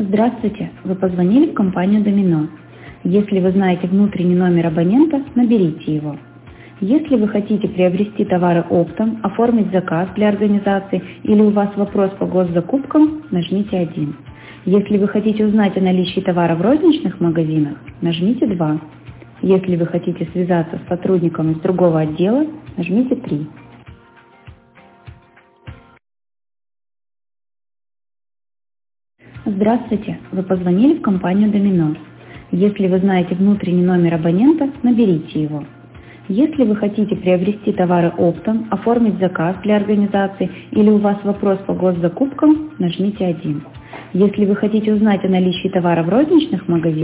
Здравствуйте, вы позвонили в компанию «Домино». Если вы знаете внутренний номер абонента, наберите его. Если вы хотите приобрести товары оптом, оформить заказ для организации или у вас вопрос по госзакупкам, нажмите 1. Если вы хотите узнать о наличии товара в розничных магазинах, нажмите 2. Если вы хотите связаться с сотрудником из другого отдела, нажмите 3. Здравствуйте, вы позвонили в компанию «Домино». Если вы знаете внутренний номер абонента, наберите его. Если вы хотите приобрести товары оптом, оформить заказ для организации или у вас вопрос по госзакупкам, нажмите 1. Если вы хотите узнать о наличии товара в розничных магазинах,